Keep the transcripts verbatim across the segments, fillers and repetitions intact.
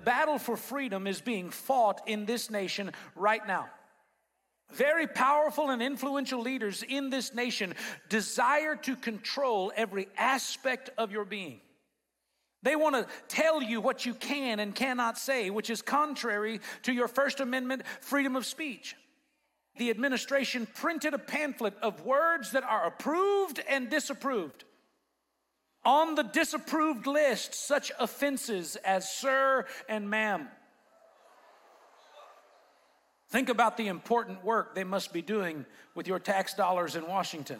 battle for freedom is being fought in this nation right now. Very powerful and influential leaders in this nation desire to control every aspect of your being. They want to tell you what you can and cannot say, which is contrary to your First Amendment freedom of speech. The administration printed a pamphlet of words that are approved and disapproved. On the disapproved list, such offenses as sir and ma'am. Think about the important work they must be doing with your tax dollars in Washington.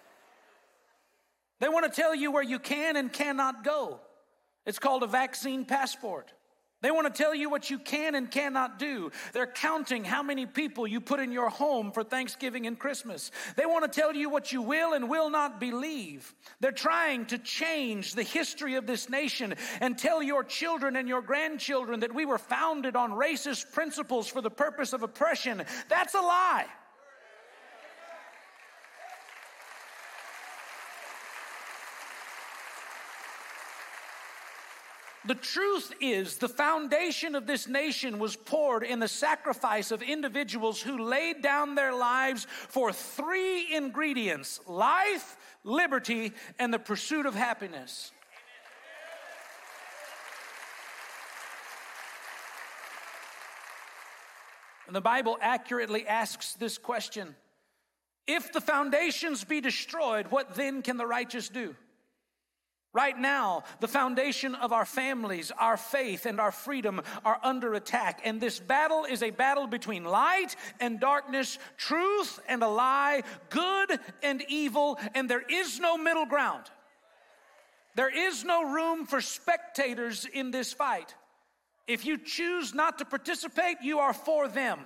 They want to tell you where you can and cannot go. It's called a vaccine passport. They want to tell you what you can and cannot do. They're counting how many people you put in your home for Thanksgiving and Christmas. They want to tell you what you will and will not believe. They're trying to change the history of this nation and tell your children and your grandchildren that we were founded on racist principles for the purpose of oppression. That's a lie. The truth is, the foundation of this nation was poured in the sacrifice of individuals who laid down their lives for three ingredients: life, liberty, and the pursuit of happiness. And the Bible accurately asks this question: if the foundations be destroyed, what then can the righteous do? Right now, the foundation of our families, our faith, and our freedom are under attack. And this battle is a battle between light and darkness, truth and a lie, good and evil, and there is no middle ground. There is no room for spectators in this fight. If you choose not to participate, you are for them.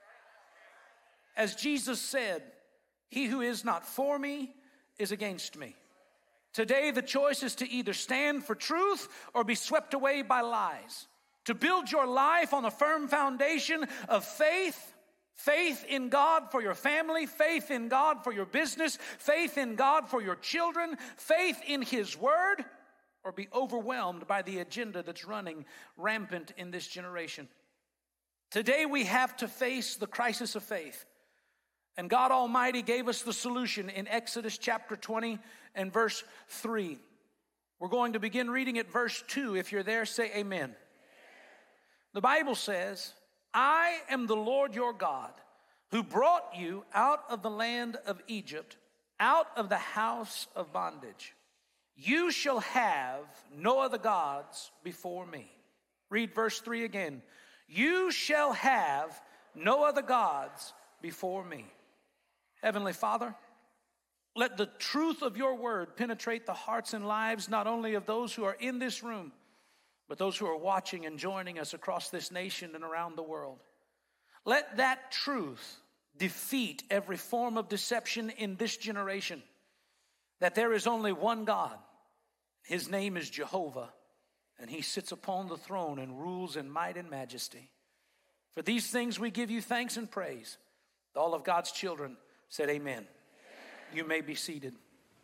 As Jesus said, "He who is not for me is against me." Today, the choice is to either stand for truth or be swept away by lies. To build your life on a firm foundation of faith, faith in God for your family, faith in God for your business, faith in God for your children, faith in His Word, or be overwhelmed by the agenda that's running rampant in this generation. Today, we have to face the crisis of faith. And God Almighty gave us the solution in Exodus chapter twenty and verse three. We're going to begin reading at verse two. If you're there, say amen. Amen. The Bible says, "I am the Lord your God, who brought you out of the land of Egypt, out of the house of bondage. You shall have no other gods before me." Read verse three again. "You shall have no other gods before me." Heavenly Father, let the truth of your word penetrate the hearts and lives not only of those who are in this room, but those who are watching and joining us across this nation and around the world. Let that truth defeat every form of deception in this generation, that there is only one God. His name is Jehovah, and He sits upon the throne and rules in might and majesty. For these things we give you thanks and praise. All of God's children said amen. Amen. You may be seated.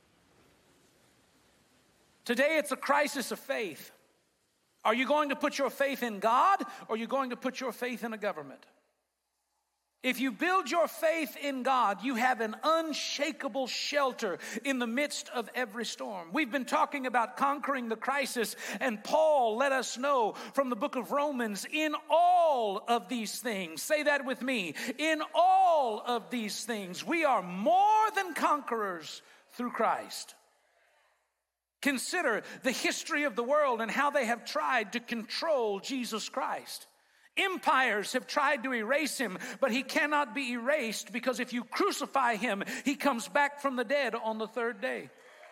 Today it's a crisis of faith. Are you going to put your faith in God, or are you going to put your faith in a government? If you build your faith in God, you have an unshakable shelter in the midst of every storm. We've been talking about conquering the crisis, and Paul let us know from the book of Romans, in all of these things, say that with me, in all of these things, we are more than conquerors through Christ. Consider the history of the world and how they have tried to control Jesus Christ. Empires have tried to erase him, but he cannot be erased, because if you crucify him, he comes back from the dead on the third day.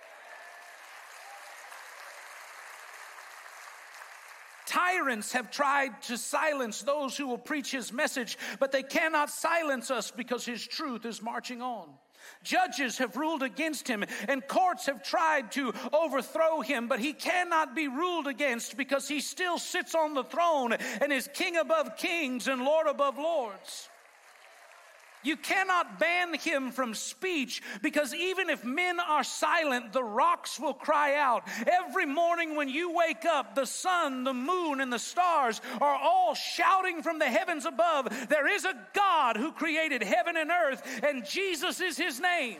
Tyrants have tried to silence those who will preach his message, but they cannot silence us because his truth is marching on. Judges have ruled against him, and courts have tried to overthrow him, but he cannot be ruled against because he still sits on the throne and is King above kings and Lord above lords. You cannot ban him from speech, because even if men are silent, the rocks will cry out. Every morning when you wake up, the sun, the moon, and the stars are all shouting from the heavens above, there is a God who created heaven and earth, and Jesus is his name.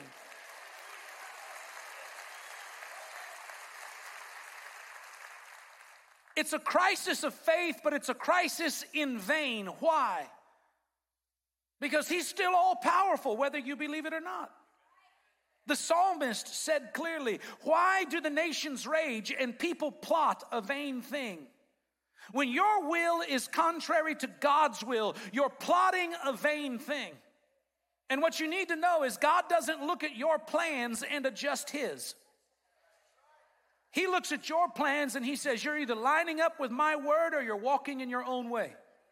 It's a crisis of faith, but it's a crisis in vain. Why? Because he's still all powerful, whether you believe it or not. The psalmist said clearly, why do the nations rage and people plot a vain thing? When your will is contrary to God's will, you're plotting a vain thing. And what you need to know is God doesn't look at your plans and adjust his. He looks at your plans and he says, you're either lining up with my word or you're walking in your own way.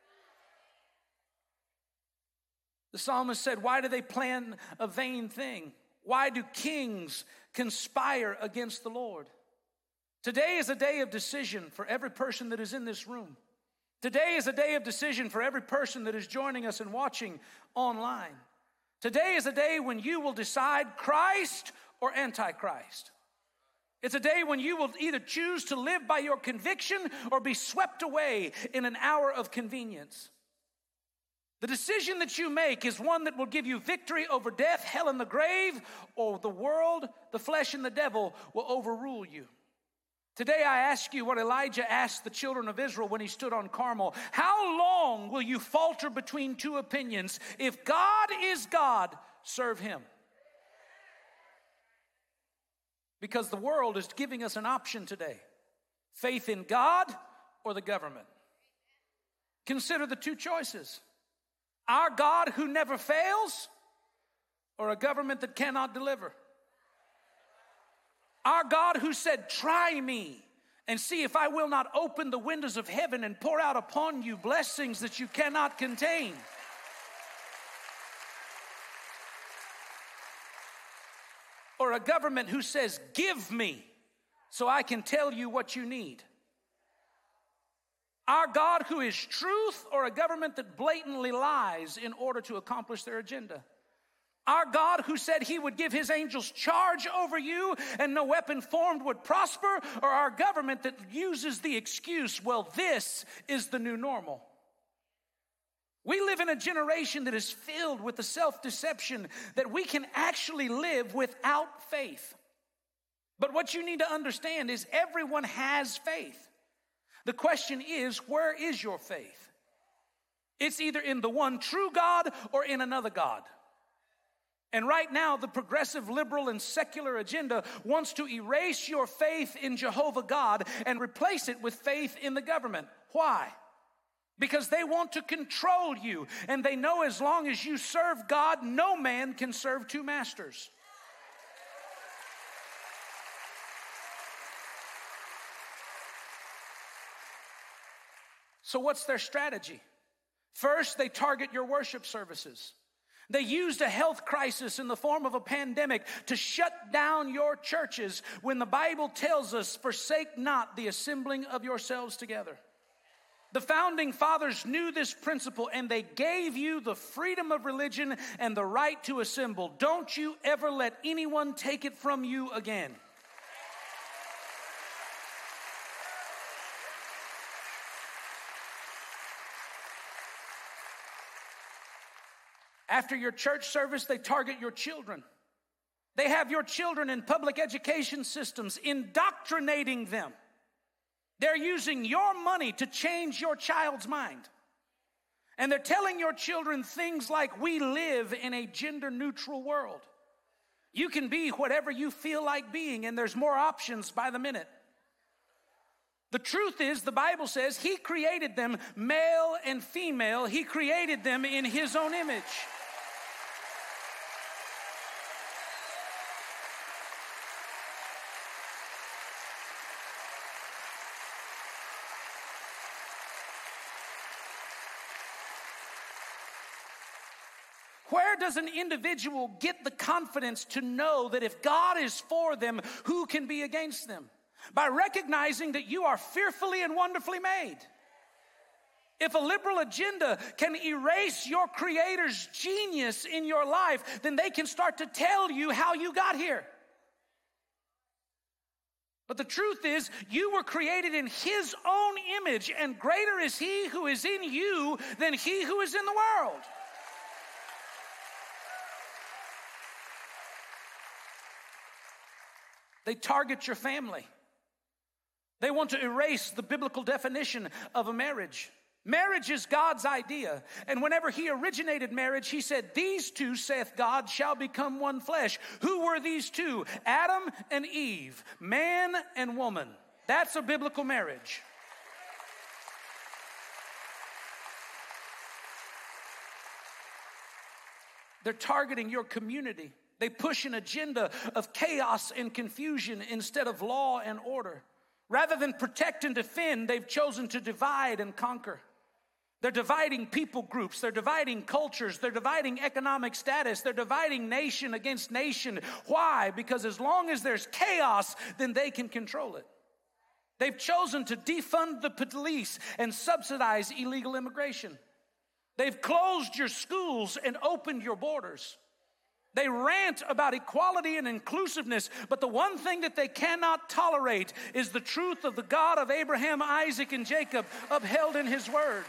The psalmist said, why do they plan a vain thing? Why do kings conspire against the Lord? Today is a day of decision for every person that is in this room. Today is a day of decision for every person that is joining us and watching online. Today is a day when you will decide Christ or Antichrist. It's a day when you will either choose to live by your conviction or be swept away in an hour of convenience. The decision that you make is one that will give you victory over death, hell, and the grave, or the world, the flesh, and the devil will overrule you. Today I ask you what Elijah asked the children of Israel when he stood on Carmel. How long will you falter between two opinions? If God is God, serve him. Because the world is giving us an option today. Faith in God or the government. Consider the two choices. Our God who never fails, or a government that cannot deliver. Our God who said, try me and see if I will not open the windows of heaven and pour out upon you blessings that you cannot contain. Or a government who says, give me so I can tell you what you need. Our God who is truth, or a government that blatantly lies in order to accomplish their agenda. Our God who said he would give his angels charge over you and no weapon formed would prosper, or our government that uses the excuse, well, this is the new normal. We live in a generation that is filled with the self-deception that we can actually live without faith. But what you need to understand is everyone has faith. The question is, where is your faith? It's either in the one true God or in another God. And right now, the progressive, liberal, and secular agenda wants to erase your faith in Jehovah God and replace it with faith in the government. Why? Because they want to control you, and they know as long as you serve God, no man can serve two masters. So what's their strategy? First, they target your worship services. They used a health crisis in the form of a pandemic to shut down your churches when the Bible tells us, forsake not the assembling of yourselves together. The founding fathers knew this principle, and they gave you the freedom of religion and the right to assemble. Don't you ever let anyone take it from you again. After your church service, they target your children. They have your children in public education systems, indoctrinating them. They're using your money to change your child's mind. And they're telling your children things like, we live in a gender-neutral world. You can be whatever you feel like being, and there's more options by the minute. The truth is, the Bible says he created them male and female. He created them in his own image. Where does an individual get the confidence to know that if God is for them, who can be against them? By recognizing that you are fearfully and wonderfully made. If a liberal agenda can erase your Creator's genius in your life, then they can start to tell you how you got here. But the truth is, you were created in His own image, and greater is He who is in you than he who is in the world. They target your family. They want to erase the biblical definition of a marriage. Marriage is God's idea. And whenever He originated marriage, He said, "These two, saith God, shall become one flesh." Who were these two? Adam and Eve, man and woman. That's a biblical marriage. They're targeting your community. They push an agenda of chaos and confusion instead of law and order. Rather than protect and defend, they've chosen to divide and conquer. They're dividing people groups. They're dividing cultures. They're dividing economic status. They're dividing nation against nation. Why? Because as long as there's chaos, then they can control it. They've chosen to defund the police and subsidize illegal immigration. They've closed your schools and opened your borders. They rant about equality and inclusiveness, but the one thing that they cannot tolerate is the truth of the God of Abraham, Isaac, and Jacob upheld in His word.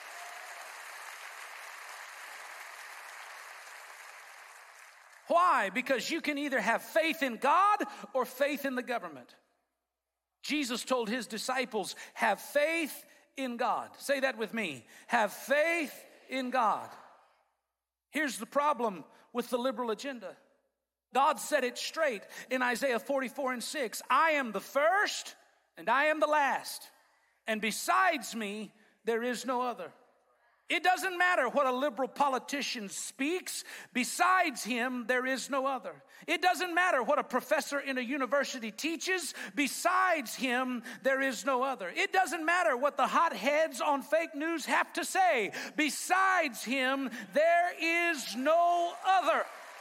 Why? Because you can either have faith in God or faith in the government. Jesus told His disciples, have faith in God. Say that with me. Have faith in God. Here's the problem with the liberal agenda. God said it straight in Isaiah forty-four and six. I am the first and I am the last, and besides me there is no other. It doesn't matter what a liberal politician speaks. Besides him, there is no other. It doesn't matter what a professor in a university teaches. Besides him, there is no other. It doesn't matter what the hotheads on fake news have to say. Besides him, there is no other.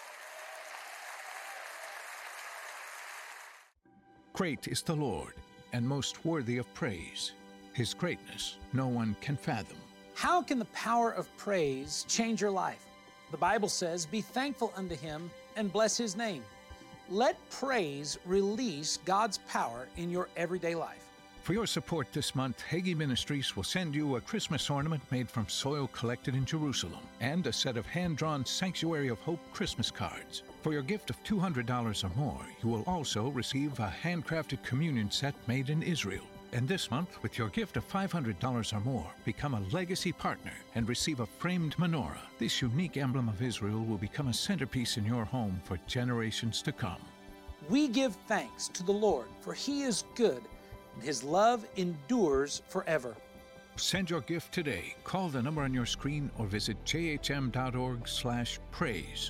Great is the Lord, and most worthy of praise. His greatness no one can fathom. How can the power of praise change your life? The Bible says, be thankful unto Him and bless His name. Let praise release God's power in your everyday life. For your support this month, Hagee Ministries will send you a Christmas ornament made from soil collected in Jerusalem and a set of hand-drawn Sanctuary of Hope Christmas cards. For your gift of two hundred dollars or more, you will also receive a handcrafted communion set made in Israel. And this month, with your gift of five hundred dollars or more, become a legacy partner and receive a framed menorah. This unique emblem of Israel will become a centerpiece in your home for generations to come. We give thanks to the Lord, for He is good, and His love endures forever. Send your gift today. Call the number on your screen or visit j h m dot org slash praise.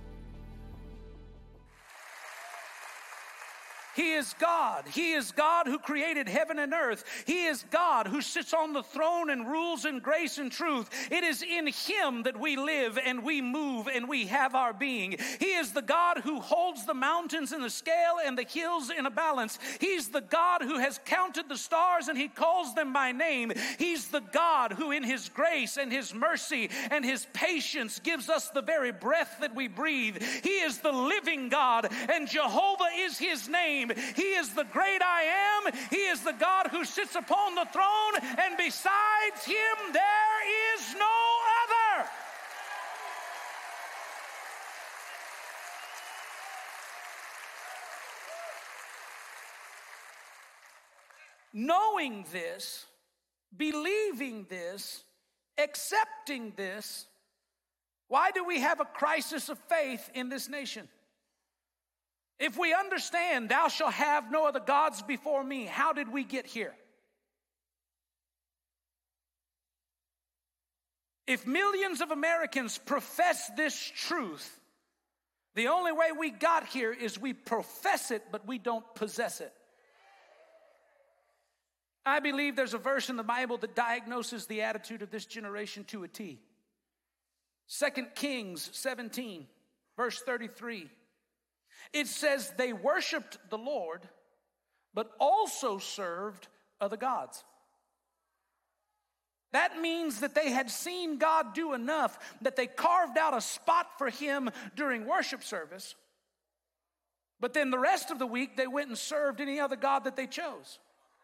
He is God. He is God who created heaven and earth. He is God who sits on the throne and rules in grace and truth. It is in Him that we live and we move and we have our being. He is the God who holds the mountains in the scale and the hills in a balance. He's the God who has counted the stars and He calls them by name. He's the God who in His grace and His mercy and His patience gives us the very breath that we breathe. He is the living God, and Jehovah is His name. He is the great I am. He is the God who sits upon the throne, and besides Him there is no other. Knowing this, believing this, accepting this, why do we have a crisis of faith in this nation? If we understand, thou shalt have no other gods before me, how did we get here? If millions of Americans profess this truth, the only way we got here is we profess it, but we don't possess it. I believe there's a verse in the Bible that diagnoses the attitude of this generation to a T. Second Kings seventeen, verse thirty-three. It says they worshiped the Lord, but also served other gods. That means that they had seen God do enough that they carved out a spot for him during worship service. But then the rest of the week, they went and served any other god that they chose.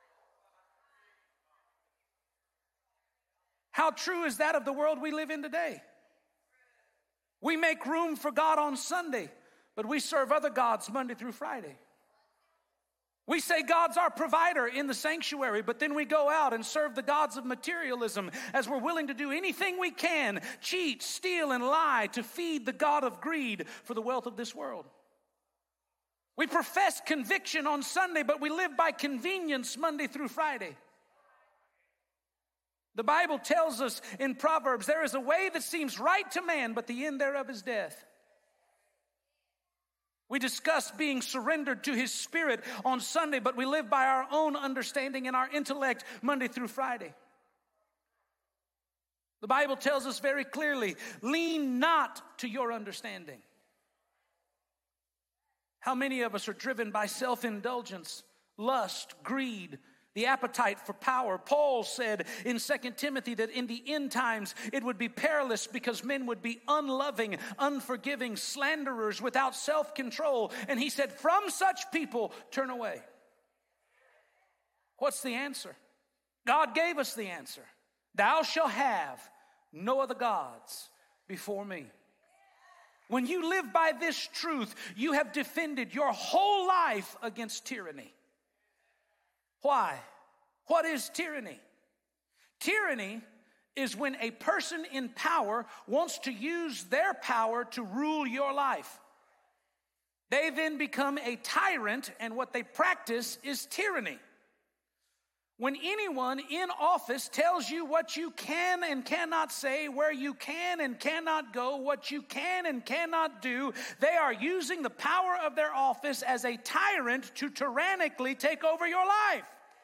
How true is that of the world we live in today? We make room for God on Sunday, but we serve other gods Monday through Friday. We say God's our provider in the sanctuary, but then we go out and serve the gods of materialism as we're willing to do anything we can, cheat, steal, and lie to feed the god of greed for the wealth of this world. We profess conviction on Sunday, but we live by convenience Monday through Friday. The Bible tells us in Proverbs, there is a way that seems right to man, but the end thereof is death. We discuss being surrendered to his Spirit on Sunday, but we live by our own understanding and our intellect Monday through Friday. The Bible tells us very clearly, lean not to your understanding. How many of us are driven by self-indulgence, lust, greed, the appetite for power? Paul said in Second Timothy that in the end times it would be perilous because men would be unloving, unforgiving, slanderers, without self-control. And he said, from such people, turn away. What's the answer? God gave us the answer. Thou shalt have no other gods before me. When you live by this truth, you have defended your whole life against tyranny. Why? What is tyranny? Tyranny is when a person in power wants to use their power to rule your life. They then become a tyrant, and what they practice is tyranny. When anyone in office tells you what you can and cannot say, where you can and cannot go, what you can and cannot do, they are using the power of their office as a tyrant to tyrannically take over your life.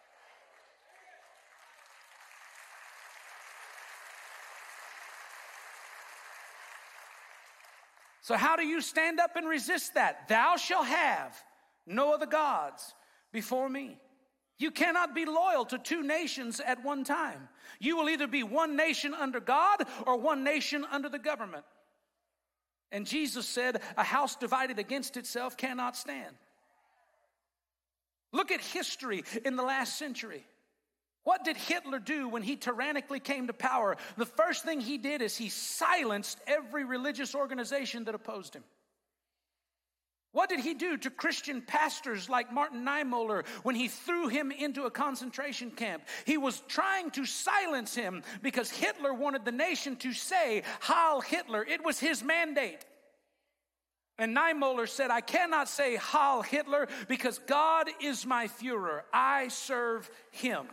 So how do you stand up and resist that? Thou shalt have no other gods before me. You cannot be loyal to two nations at one time. You will either be one nation under God or one nation under the government. And Jesus said, a house divided against itself cannot stand. Look at history in the last century. What did Hitler do when he tyrannically came to power? The first thing he did is he silenced every religious organization that opposed him. What did he do to Christian pastors like Martin Niemöller when he threw him into a concentration camp? He was trying to silence him because Hitler wanted the nation to say, Heil Hitler. It was his mandate. And Niemöller said, I cannot say Heil Hitler because God is my Führer. I serve him.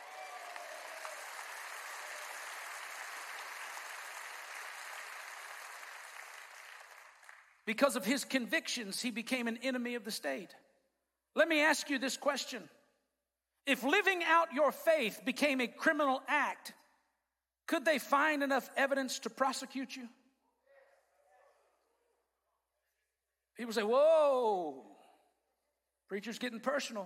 Because of his convictions, he became an enemy of the state. Let me ask you this question. If living out your faith became a criminal act, could they find enough evidence to prosecute you? People say, whoa, preacher's getting personal.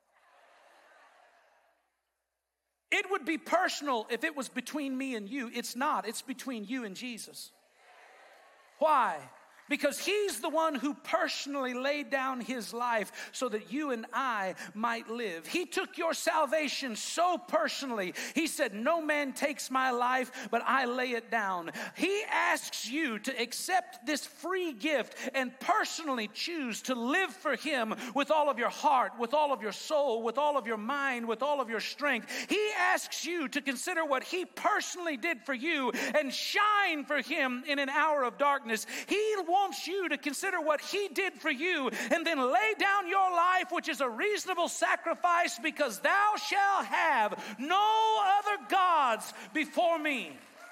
It would be personal if it was between me and you. It's not. It's between you and Jesus. Why? Because he's the one who personally laid down his life so that you and I might live. He took your salvation so personally. He said, no man takes my life, but I lay it down. He asks you to accept this free gift and personally choose to live for him with all of your heart, with all of your soul, with all of your mind, with all of your strength. He asks you to consider what he personally did for you and shine for him in an hour of darkness. He wants you to consider what he did for you and then lay down your life, which is a reasonable sacrifice, because thou shalt have no other gods before me.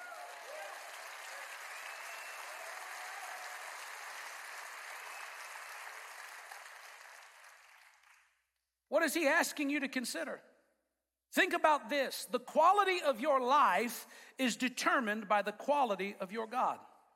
What is he asking you to consider? Think about this. The quality of your life is determined by the quality of your God.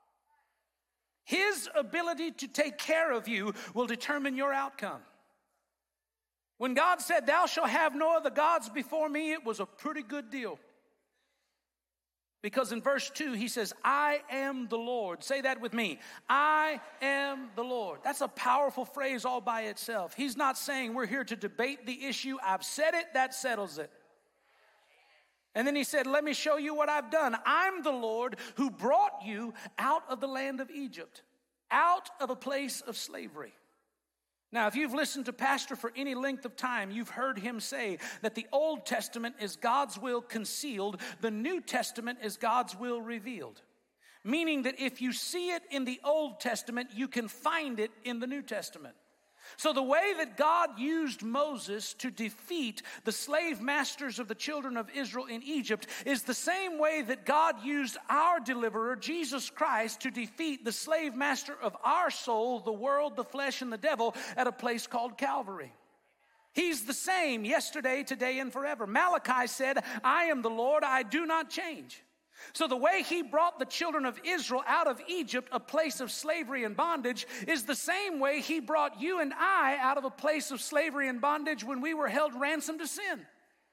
His ability to take care of you will determine your outcome. When God said, thou shalt have no other gods before me, it was a pretty good deal. Because in verse two, he says, I am the Lord. Say that with me. I am the Lord. That's a powerful phrase all by itself. He's not saying we're here to debate the issue. I've said it, that settles it. And then he said, let me show you what I've done. I'm the Lord who brought you out of the land of Egypt, out of a place of slavery. Now, if you've listened to Pastor for any length of time, you've heard him say that the Old Testament is God's will concealed, the New Testament is God's will revealed. Meaning that if you see it in the Old Testament, you can find it in the New Testament. So the way that God used Moses to defeat the slave masters of the children of Israel in Egypt is the same way that God used our deliverer, Jesus Christ, to defeat the slave master of our soul, the world, the flesh, and the devil at a place called Calvary. He's the same yesterday, today, and forever. Malachi said, I am the Lord, I do not change. So the way he brought the children of Israel out of Egypt, a place of slavery and bondage, is the same way he brought you and I out of a place of slavery and bondage when we were held ransom to sin.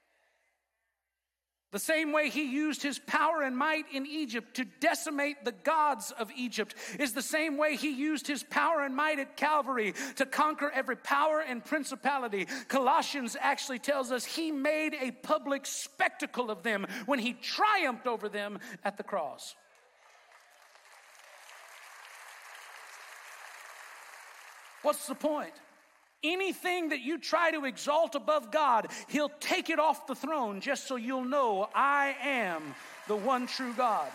The same way he used his power and might in Egypt to decimate the gods of Egypt is the same way he used his power and might at Calvary to conquer every power and principality. Colossians actually tells us he made a public spectacle of them when he triumphed over them at the cross. What's the point? Anything that you try to exalt above God, he'll take it off the throne just so you'll know I am the one true God.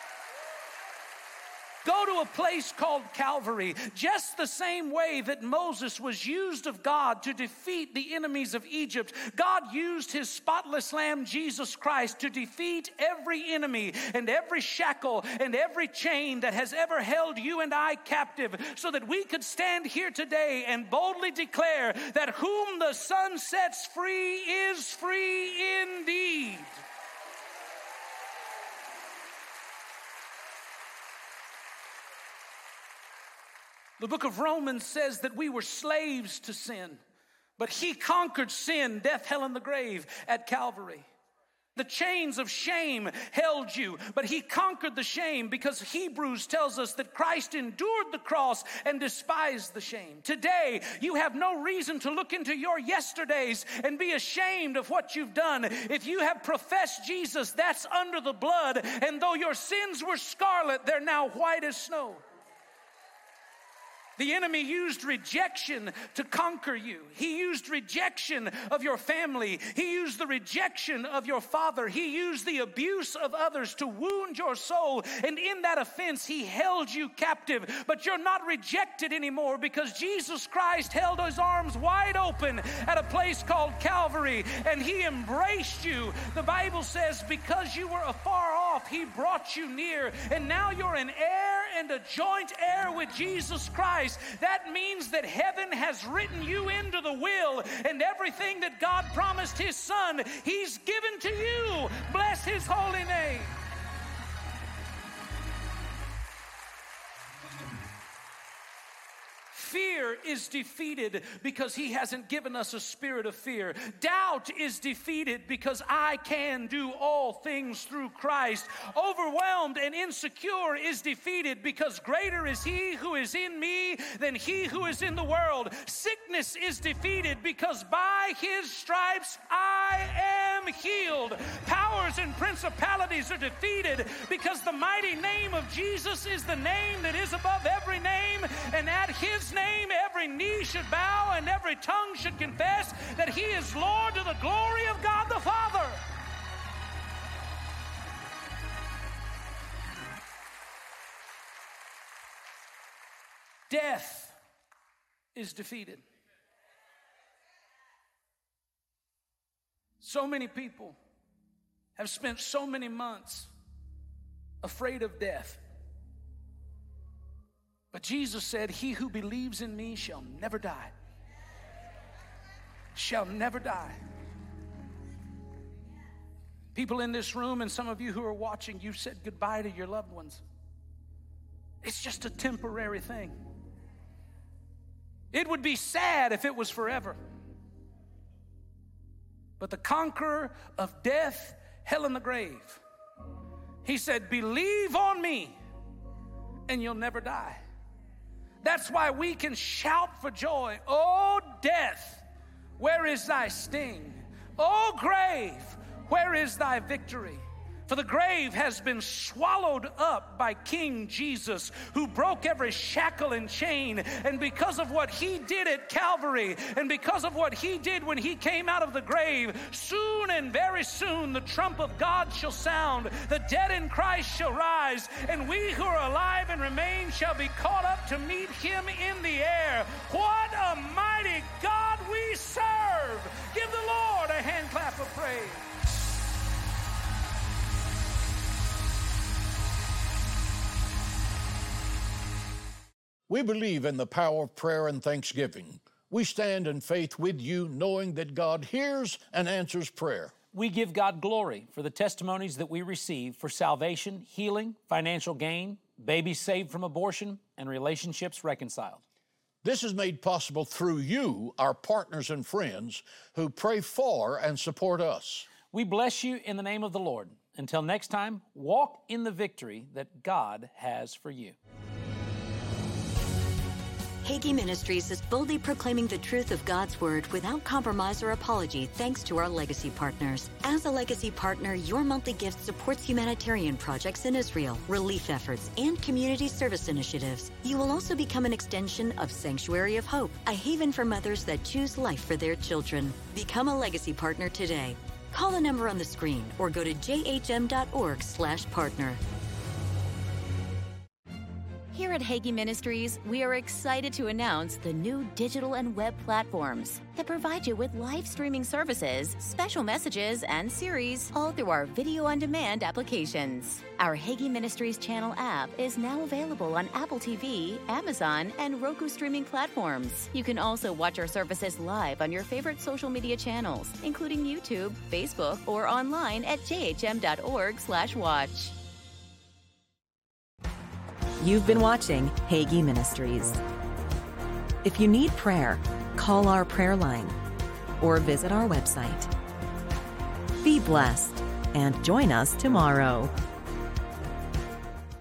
Go to a place called Calvary, just the same way that Moses was used of God to defeat the enemies of Egypt. God used his spotless lamb, Jesus Christ, to defeat every enemy and every shackle and every chain that has ever held you and I captive, so that we could stand here today and boldly declare that whom the Son sets free is free indeed. The book of Romans says that we were slaves to sin, but he conquered sin, death, hell, and the grave at Calvary. The chains of shame held you, but he conquered the shame, because Hebrews tells us that Christ endured the cross and despised the shame. Today, you have no reason to look into your yesterdays and be ashamed of what you've done. If you have professed Jesus, that's under the blood, and though your sins were scarlet, they're now white as snow. The enemy used rejection to conquer you. He used rejection of your family. He used the rejection of your father. He used the abuse of others to wound your soul. And in that offense, he held you captive. But you're not rejected anymore, because Jesus Christ held his arms wide open at a place called Calvary, and he embraced you. The Bible says, because you were afar off, he brought you near. And now you're an heir and a joint heir with Jesus Christ. That means that heaven has written you into the will, and everything that God promised his Son, he's given to you. Bless his holy name. Fear is defeated because he hasn't given us a spirit of fear. Doubt is defeated because I can do all things through Christ. Overwhelmed and insecure is defeated because greater is he who is in me than he who is in the world. Sickness is defeated because by his stripes I am healed. Powers and principalities are defeated because the mighty name of Jesus is the name that is above every name, and at his name every knee should bow and every tongue should confess that he is Lord, to the glory of God the Father. Death is defeated. So many people have spent so many months afraid of death. But Jesus said, he who believes in me shall never die. Shall never die. People in this room and some of you who are watching, you've said goodbye to your loved ones. It's just a temporary thing. It would be sad if it was forever. But the conqueror of death, hell, and the grave, He said, believe on me and you'll never die. That's why we can shout for joy. Oh, death, where is thy sting? Oh, grave, where is thy victory? For the grave has been swallowed up by King Jesus, who broke every shackle and chain. And because of what he did at Calvary, and because of what he did when he came out of the grave, soon and very soon the trump of God shall sound. The dead in Christ shall rise, and we who are alive and remain shall be caught up to meet him in the air. What a mighty God we serve! Give the Lord a hand clap of praise. We believe in the power of prayer and thanksgiving. We stand in faith with you, knowing that God hears and answers prayer. We give God glory for the testimonies that we receive for salvation, healing, financial gain, babies saved from abortion, and relationships reconciled. This is made possible through you, our partners and friends, who pray for and support us. We bless you in the name of the Lord. Until next time, walk in the victory that God has for you. Hagee Ministries is boldly proclaiming the truth of God's Word without compromise or apology, thanks to our legacy partners. As a legacy partner, your monthly gift supports humanitarian projects in Israel, relief efforts, and community service initiatives. You will also become an extension of Sanctuary of Hope, a haven for mothers that choose life for their children. Become a legacy partner today. Call the number on the screen or go to j h m dot org slash partner. Here at Hagee Ministries, we are excited to announce the new digital and web platforms that provide you with live streaming services, special messages, and series, all through our video-on-demand applications. Our Hagee Ministries channel app is now available on Apple T V, Amazon, and Roku streaming platforms. You can also watch our services live on your favorite social media channels, including YouTube, Facebook, or online at j h m dot org slash watch. You've been watching Hagee Ministries. If you need prayer, call our prayer line or visit our website. Be blessed and join us tomorrow.